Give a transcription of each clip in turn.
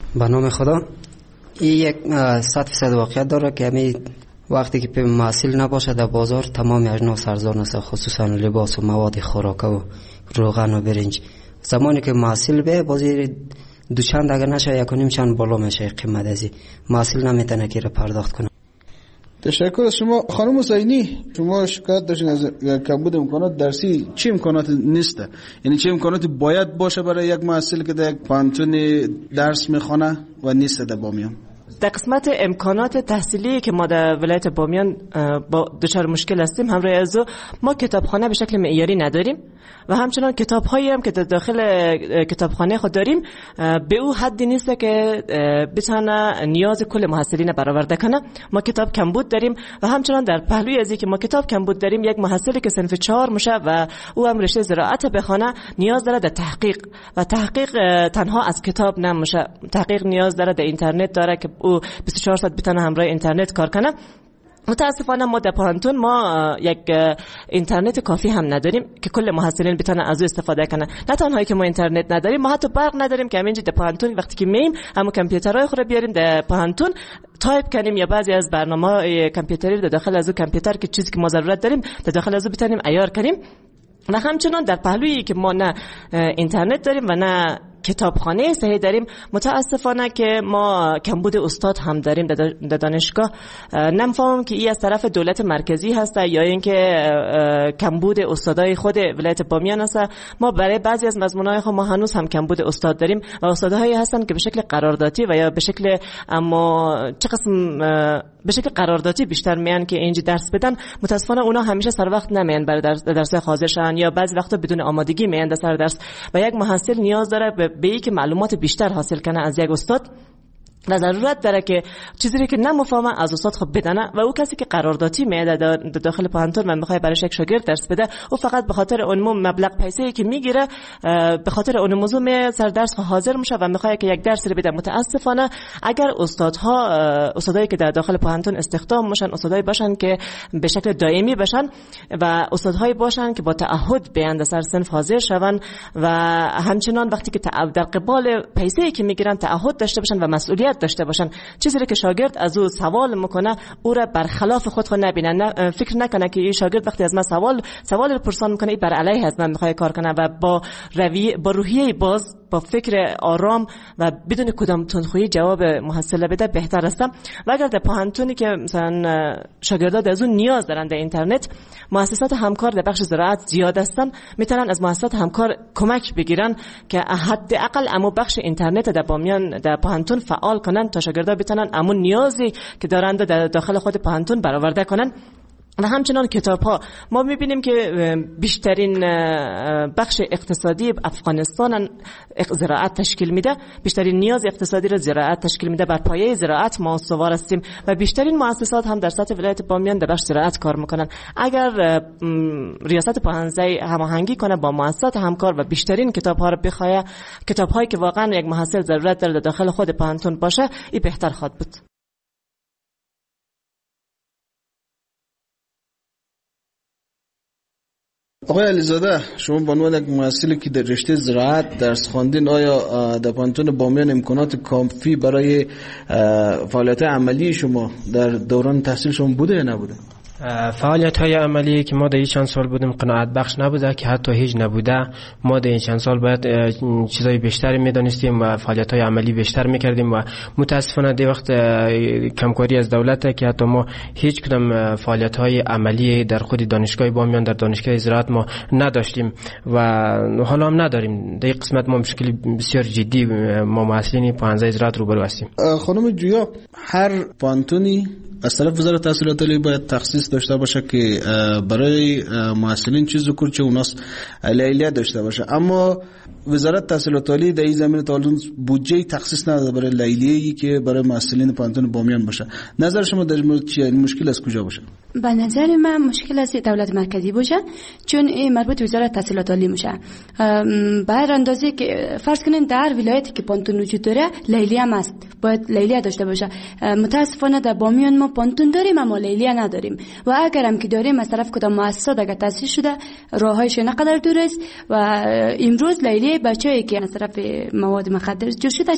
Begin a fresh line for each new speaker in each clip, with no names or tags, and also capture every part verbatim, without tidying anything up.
به نام خدا. این یک صد فیصد واقعیت داره که همین وقتی که محصول نباشه در بازار تمام اجناس ارزان است، خصوصا لباس و مواد خوراکه و روغن و برنج. زمانی که محصول به بازی دو چند اگر نشه یک و نیم چند بالا میشه قیمت ازی محصول نمیتونه که را پرداخت کنه.
تشکر از شما. خانم حسینی، شما شکایت داشتین از کمبود امکانات درسی. چه امکانات نیست؟ یعنی چه امکاناتی باید باشه برای یک محصول که در یک پانتون درس میخونه و نیست در بامیان؟
در قسمت امکانات تحصیلی که ما در ولایت بامیان با دچار مشکل هستیم، همراه از ما کتابخانه به شکل معیاری نداریم و همچنان کتاب‌هایی هم که در داخل کتابخانه خود داریم به او حدی نیست که بتونه نیاز کل محصلین برآورده کنه. ما کتاب کمبود داریم و همچنان در پهلوی از اینکه ما کتاب کمبود داریم، یک محصلی که صنف چهار میشه و او هم رشته زراعت بخونه نیاز داره در تحقیق و تحقیق تنها از کتاب نمیشه، تحقیق نیاز داره در اینترنت داره که او بیست و چهار ساعت بتونه همراه اینترنت کار کنه. متاسفانه ما در پانتون ما یک اینترنت کافی هم نداریم که کل محصلین بتونن از او استفاده کنن. نه تنها که ما اینترنت نداریم، ما حتی برق نداریم که همینجا در پانتون وقتی که مییم همون کامپیوترهای خود بیاریم در پانتون تایپ کنیم یا بعضی از برنامه‌های کامپیوتری در داخل از او کامپیوتر که چیزی که ما ضرورت داریم در داخل از او بتونیم عیار کنیم. و همچنان در پهلویی که ما نه اینترنت داریم و نه کتابخانه صحیح داریم، متاسفانه که ما کمبود استاد هم داریم در دانشگاه. نمی‌فهمم که این از طرف دولت مرکزی هست یا اینکه کمبود استادای خود ولایت بامیان است. ما برای بعضی از مضمون‌های خود ما هنوز هم کمبود استاد داریم و استادهایی هستن که به شکل قراردادی و یا به شکل اما چه قسم به شکل قراردادی بیشتر میان که اینجا درس بدن. متاسفانه اونا همیشه سر وقت نمیان برای درس درس حاضر شدن یا بعضی وقتا بدون آمادگی میان در سر درس و یک محصل نیاز داره به به ای که معلومات بیشتر حاصل کنه از یک استاد و ضرورت داره که چیزی که نمیفهمه از استاد خود بدونه و او کسی که قراردادی میاد در داخل پانتون من میخواد برای یک شاگرد درس بده، او فقط به خاطر اون مبلغ پیسه‌ای که میگیره به خاطر اون موضوع می سر درس حاضر میشه و میخواد که یک درس رو بده. متاسفانه اگر استادها استادایی که در داخل پانتون استخدام میشن استادایی باشن که به شکل دائمی باشن و استادهایی باشن که با تعهد بیان در سر صنف حاضر شون و همچنان وقتی که در قبال پیسه‌ای که میگیرن تعهد داشته باشن و مسئولیت داشته باشن، چیزی که شاگرد از او سوال میکنه او را برخلاف خود خود نبینه، نه فکر نکنه که این شاگرد وقتی از من سوال سوال پرسان میکنه این بر علیه از من میخواد کار کنه و با رویه با روحیه باز با فکر آرام و بدون کدام تندخویی جواب محصل بده بهتر است. و اگر در پانتونی که مثلا شاگردان از اون نیاز دارن در اینترنت، مؤسسات همکار در بخش زراعت زیاد هستن، میتونن از مؤسسات همکار کمک بگیرن که حداقل اما بخش اینترنت در بامیان در پانتون فعال کنن تا شاگردان بتونن امون نیازی که دارند در داخل خود پانتون برآورده کنن. و همچنان کتاب ها ما میبینیم که بیشترین بخش اقتصادی افغانستان زراعت تشکیل میده، بیشترین نیاز اقتصادی را زراعت تشکیل میده، بر پایه زراعت ما استوار هستیم و بیشترین مؤسسات هم در سطح ولایت بامیان در بخش زراعت کار میکنن. اگر ریاست پاهنزی هماهنگی کنه با مؤسسات همکار و بیشترین کتاب ها را بخواه، کتاب هایی که واقعا یک محصل ضرورت داره در داخل خود پانتون باشه، این بهتر خواهد بود.
آقای علیزاده، شما به عنوان یک محصلی که در رشته زراعت درس خواندین، آیا در پانتون بامیان امکانات کافی برای فعالیت عملی شما در دوران تحصیل شما بوده یا نبوده؟
فعالیت های عملی که ما در این چند سال بودیم قناعت بخش نبوده که حتی هیچ نبوده. ما در این چند سال باید چیزای بیشتری میدانستیم و فعالیت های عملی بیشتر میکردیم و متاسفانه در وقت کمکاری از دولت که حتی ما هیچ کدام فعالیت های عملی در خود دانشگاه بامیان در دانشگاه زراعت ما نداشتیم و حالا هم نداریم. در این قسمت ما مشکلی بسیار جدی ما محصلین پانزده زراعت روبرو هستیم.
خانم جویا، هر پانتونی از طرف وزارت تحصیلات عالی باید تخصیص داشته باشه که برای محصلین چیز ذکر چه اوناس لیلیه داشته باشه، اما وزارت تحصیلات عالی در این زمینه تا الان بودجه تخصیص نداده برای لیلیه‌ای که برای محصلین پانتون بامیان باشه. نظر شما در مورد چیه؟ مشکل از کجا باشه؟
به نظر من مشکل از دولت مرکزی باشه، چون این مربوط وزارت تحصیلات عالی میشه. به هر اندازه که فرض کنین در ولایتی که پانتون وجود داره لیلیه هم است، باید لیلیه داشته باشه. متاسفانه در بامیان ما پانتون داریم اما لیلیه نداریم و اگرم که داریم از طرف کدام مؤسسات اگر تأسیس شده راههایش نقدر دور است و امروز لیلیه بچه‌ای که از طرف مواد مخدر جور شده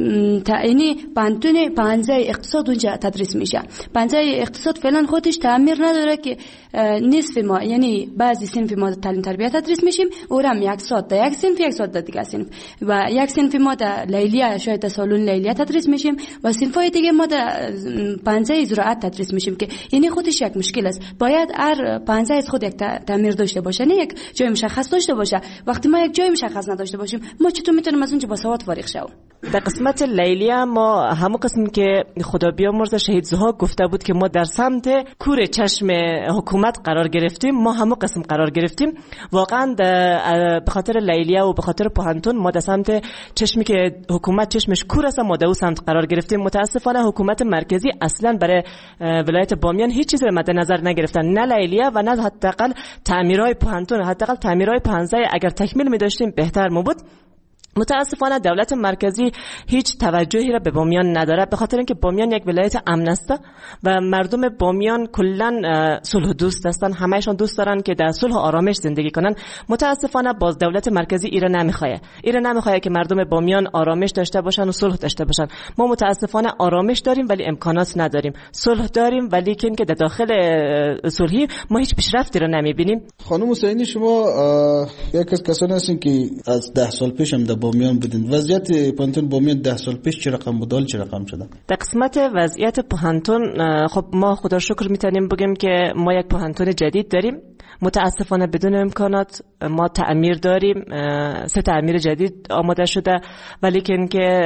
یعنی پانتون پانزه اقتصاد اونجا تدریس میشه. پانزه اقتصاد فعلا خودش تعمیر نداره که نصف ما یعنی بعضی صنف ما تعلیم تربیت تدریس میشیم اورم یک ساعت در یک صنف یک ساعت در دیگه صنف و یک صنف ما در لیلیه شاید در سالن لیلیه تدریس میشیم و صنفای دیگه ما در پانزه زراعت تدریس میشیم که یعنی خودش یک مشکل است. باید هر پانزه از خود یک تعمیر داشته باشه نه یک جای مشخص داشته باشه. وقتی ما یک جای مشخص نداشته باشیم ما چطور میتونیم از اونجا با سواد فارغ شویم؟
در قسمت لیلیه ما همون قسم که خدا بیامرزه شهید زها گفته بود که ما در سمت کور چشم حکومت قرار گرفتیم، ما همون قسم قرار گرفتیم. واقعا به خاطر لیلیه و به خاطر پوهنتون ما در سمت چشمی که حکومت چشمش کور است ما در اون سمت قرار گرفتیم. متاسفانه حکومت مرکزی اصلا برای ولایت بامیان هیچ چیزی مد نظر نگرفتن، نه لیلیه و نه حداقل تعمیرهای پوهنتون. حداقل تعمیرهای پانزده اگر تکمیل می داشتیم بهتر می بود. متاسفانه دولت مرکزی هیچ توجهی را به بامیان نداره، به خاطر اینکه بامیان یک ولایت امن است و مردم بامیان کلا صلح دوست هستند، همهشون دوست دارن که در صلح و آرامش زندگی کنن. متاسفانه باز دولت مرکزی ایره نمیخواد ایره نمیخواد که مردم بامیان آرامش داشته باشن و صلح داشته باشن. ما متاسفانه آرامش داریم ولی امکانات نداریم، صلح داریم ولی که در داخل صلحی ما هیچ پیشرفتی را نمیبینیم.
خانم حسینی شما یک از کسانی هستین که از ده سال پیش هم بامیان بودین. وضعیت پانتون بامیان ده سال پیش چه رقم بود، چه رقم شده؟
در قسمت وضعیت پوهنتون خب ما خدا شکر میتونیم بگیم که ما یک پوهنتون جدید داریم. متاسفانه بدون امکانات. ما تعمیر داریم، سه تعمیر جدید آماده شده ولی که اینکه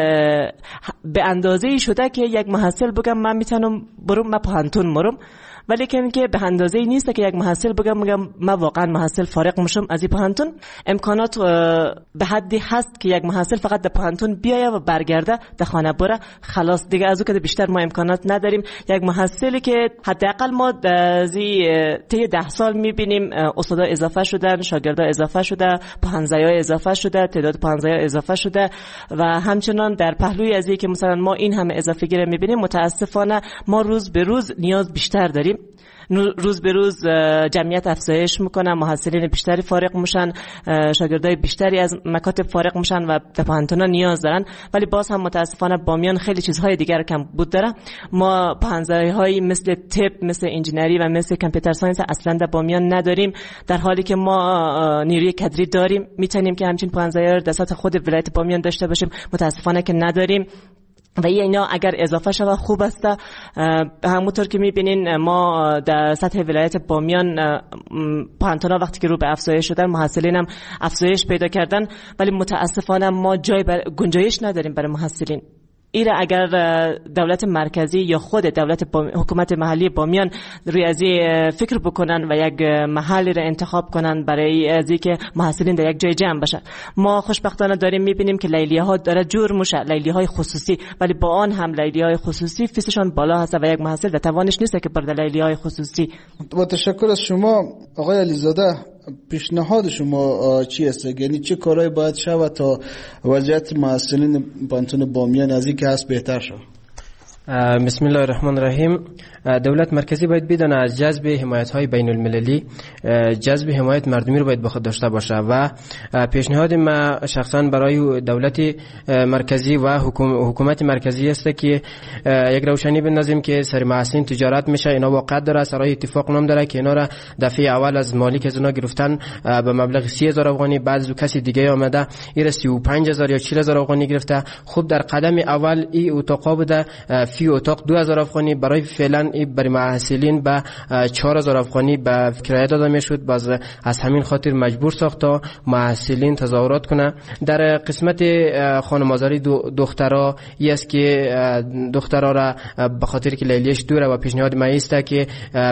به اندازه‌ای شده که یک محصل بگم من میتونم برم من پوهنتون مرم، ولی که اینکه به اندازه‌ای نیست که یک محصل بگم میگم من واقعا محصل فارغ میشم از این پوهنتون. امکانات به حدی هست که یک محصل فقط در پوهنتون بیایه و برگرده در خانه بره خلاص، دیگه از اون که بیشتر ما امکانات نداریم. یک محصلی که حداقل ما در طی ده سال میبینیم استادا اضافه شدن، شاگردا اضافه شده، پوهنزیا اضافه شده، تعداد پوهنزیا اضافه شده و همچنان در پهلوی از اینکه مثلا ما این همه اضافه گیری میبینیم متاسفانه ما روز به روز نیاز بیشتر داریم. روز به روز جمعیت افزایش میکنه، محصلین بیشتری فارغ میشن، شاگردای بیشتری از مکاتب فارغ میشن و به پوهنتونا نیاز دارن. ولی باز هم متاسفانه بامیان خیلی چیزهای دیگر کم بود داره. ما پوهنزایی‌هایی مثل طب، مثل انجینری و مثل کامپیوتر ساینس اصلا در بامیان نداریم، در حالی که ما نیروی کادری داریم، میتونیم که همچین پوهنزایی‌ها در سطح خود ولایت بامیان داشته باشیم. متاسفانه که نداریم و اینا اگر اضافه شود خوب است. همونطور که میبینین ما در سطح ولایت بامیان پوهنتونا وقتی که رو به افزایش شدن محصلین هم افزایش پیدا کردن ولی متاسفانه ما جای بر... گنجایش نداریم برای محصلین. ایره اگر دولت مرکزی یا خود دولت با... حکومت محلی بامیان روی از فکر بکنن و یک محلی را انتخاب کنن برای از اینکه محصلین در یک جای جمع بشن. ما خوشبختانه داریم میبینیم که لیلیه ها داره جور میشه، لیلیه های خصوصی، ولی با آن هم لیلیه های خصوصی فیسشان بالا هست و یک محصل در توانش نیست که بر لیلیه های خصوصی.
با تشکر از شما آقای علیزاده. پیشنهاد شما چی است؟ یعنی چه کارهایی باید شود تا وضعیت محصلین پانتون بامیان از این که هست بهتر شود؟
بسم الله الرحمن الرحیم. دولت مرکزی باید بدانه از جذب حمایت‌های بین المللی جذب حمایت مردمی رو باید به خود داشته باشه و پیشنهاد ما شخصا برای دولت مرکزی و حکومت مرکزی است که یک روشنی بندازیم که سر محصلین تجارت میشه. اینا واقعا داره سرای اتفاق نام داره که اینا را دفعه اول از مالک از اونا گرفتن به مبلغ سی هزار افغانی، بعد از کسی دیگه آمده این سی و پنج هزار یا چهل هزار افغانی گرفته. خوب در قدم اول این اتاقا بوده فی اتاق دو هزار افغانی، برای فعلا برای محصلین به چهار هزار افغانی به کرایه داده میشد. باز از همین خاطر مجبور ساخت تا محصلین تظاهرات کنه. در قسمت خانواداری دخترها است که دخترها را به خاطر که لیلیش دوره و پیشنهاد ما است که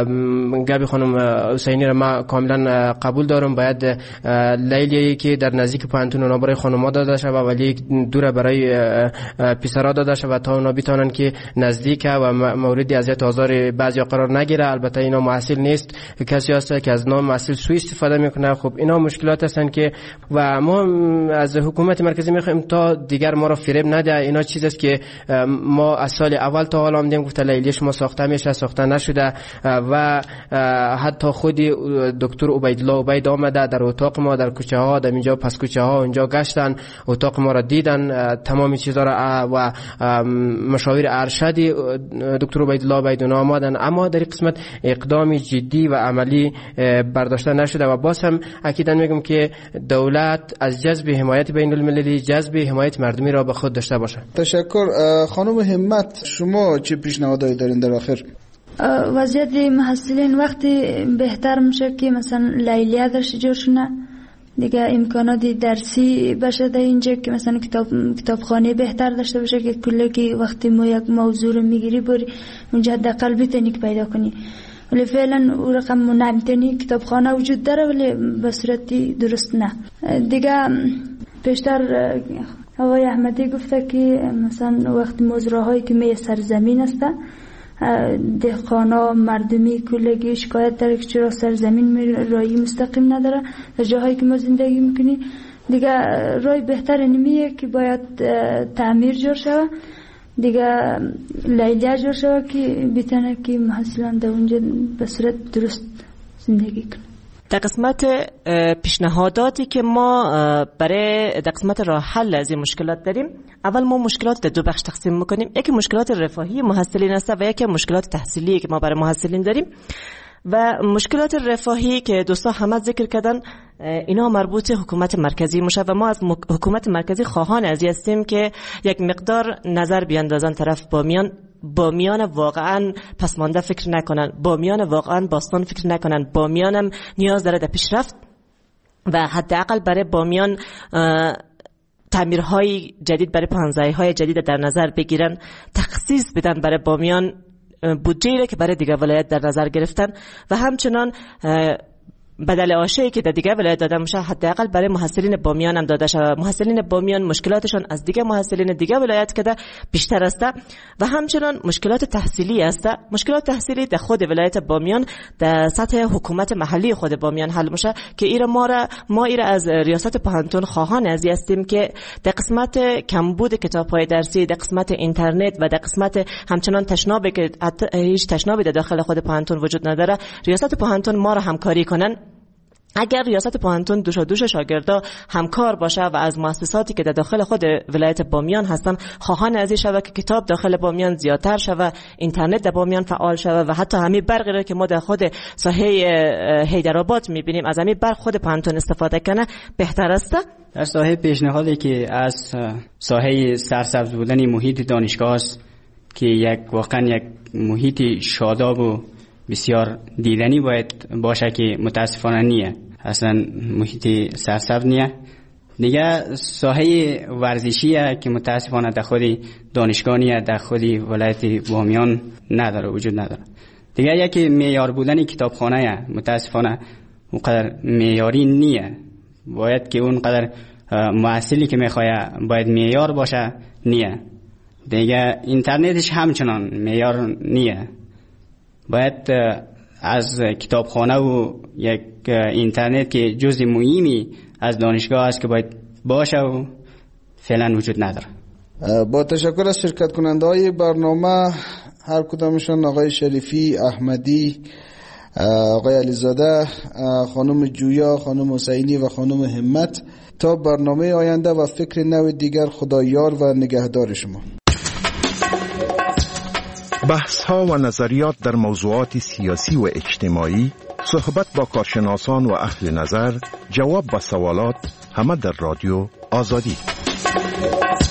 گبی خانم حسینی را ما کاملا قبول دارم، باید لیلی که در نزدیک پانتون اونا برای خانم‌ها داده شود ولی دوره برای پسرها داده شود تا اونا بتونن که نزدیک و مورد اذیت و آزار بعضیا قرار نگیره. البته اینا محصل نیست، کسی هست که از نام محصل سوء استفاده میکنه. خب اینا مشکلات هستن که و ما از حکومت مرکزی میخوایم تا دیگر ما را فریب نده. اینا چیزی است که ما از سال اول تا حالا آمدیم گفته لیلی شما ساخته میشه، ساخته نشده و حتی خود دکتر عبیدالله عبید آمده در اتاق ما در کوچه ها، در اینجا پس کوچه ها اونجا گشتن، اتاق ما را دیدن، تمام چیزا را و مشاور ارشدی دکتر عبیدالله عبید اونا آمدن، اما در قسمت اقدام جدی و عملی برداشته نشده. و باز هم اکیدا میگم که دولت از جذب حمایت بین المللی، جذب حمایت مردمی را به خود داشته باشه.
تشکر. خانم همت، شما چه پیشنهادایی دارین در آخر؟
وضعیت محصلین وقتی بهتر میشه که مثلا لیلیه درش جور شونه دیگه، امکانات درسی بشه در اینجا که مثلا کتاب کتابخانه بهتر داشته باشه که کلی که وقتی ما یک موضوع رو میگیری بری اونجا حداقل بتونی پیدا کنی. ولی فعلا اون رقم نمیتونی، کتابخانه وجود داره ولی به صورتی درست نه. دیگه پیشتر آقای احمدی گفته که مثلا وقتی مزرعه‌هایی که می سرزمین است، دهقانا مردمی کلگی شکایت داره که چرا سرزمین رای مستقیم نداره در جاهایی که ما زندگی میکنی. دیگه رای بهتر نمیه که باید تعمیر جور شود، دیگه لیلیه جور شود که بتونه که محصلان در اونجا به صورت درست زندگی کنه.
در قسمت پیشنهاداتی که ما برای در قسمت راه حل از این مشکلات داریم، اول ما مشکلات در دو بخش تقسیم میکنیم. یکی مشکلات رفاهی محصلین است و یکی مشکلات تحصیلی که ما برای محصلین داریم. و مشکلات رفاهی که دوستا همه ذکر کردن اینا مربوط حکومت مرکزی میشه و ما از حکومت مرکزی خواهان ازی هستیم که یک مقدار نظر بیاندازن طرف بامیان، بامیان واقعا پسمانده فکر نکنن، بامیان واقعا باستان فکر نکنن، بامیان هم نیاز داره در پیشرفت و حداقل برای بامیان تعمیرهای جدید برای پانزایهای جدید در نظر بگیرن، تخصیص بدن برای بامیان بودجه‌ای که برای دیگر ولایت در نظر گرفتن و همچنان بدل آشایی که در دیگر ولایت داده میشه حداقل برای محصلین بامیان هم داده شده. محصلین بامیان مشکلاتشون از دیگر محصلین دیگر ولایت که بیشتر است و همچنان مشکلات تحصیلی است. مشکلات تحصیلی در خود ولایت بامیان در سطح حکومت محلی خود بامیان حل میشه که ایرا ما را ما ایرا از ریاست پهانتون خواهان ازی هستیم که در قسمت کمبود کتاب‌های درسی، در قسمت اینترنت و در قسمت همچنان تشنابی که هیچ تشنابی در داخل خود پهانتون وجود نداره، ریاست پهانتون ما را همکاری کنن. اگر ریاست پهانتون دوش و دوش شاگردا همکار باشه و از مؤسساتی که در داخل خود ولایت بامیان هستن خواهان ازی شود که کتاب داخل بامیان زیادتر شود، اینترنت در بامیان فعال شود و حتی همین برقی را که ما در خود ساحه حیدرآباد میبینیم از همین برق خود پهانتون استفاده کنه بهتر است.
در ساحه پیشنهادی که از ساحه سرسبز بودن محیط دانشگاه است که یک واقعا یک محیط شاداب و بسیار دیدنی باید باشه که متاسفانه نیه، اصلا محیط سرسبز نیه. دیگه ساحه ورزشیه که متاسفانه در خود دانشگاه نیه، در خود ولایت بامیان نداره، وجود نداره. دیگه یکی معیار بودن کتابخانه متاسفانه اونقدر معیاری نیه، باید که اونقدر محصلی که میخواه باید معیار باشه نیه. دیگه اینترنتش همچنان معیار نیه، باید از کتابخانه و یک اینترنت که جزء مهمی از دانشگاه است که باید باشه و فعلا وجود نداره.
با تشکر از شرکت کننده های برنامه هر کدامشون، آقای شریفی، احمدی، آقای علیزاده، خانم جویا، خانم حسینی و خانم همت. تا برنامه آینده و فکر نو دیگر، خدا یار و نگهدار شما.
بحث ها و نظریات در موضوعات سیاسی و اجتماعی، صحبت با کارشناسان و اهل نظر، جواب به سوالات، همه در رادیو آزادی.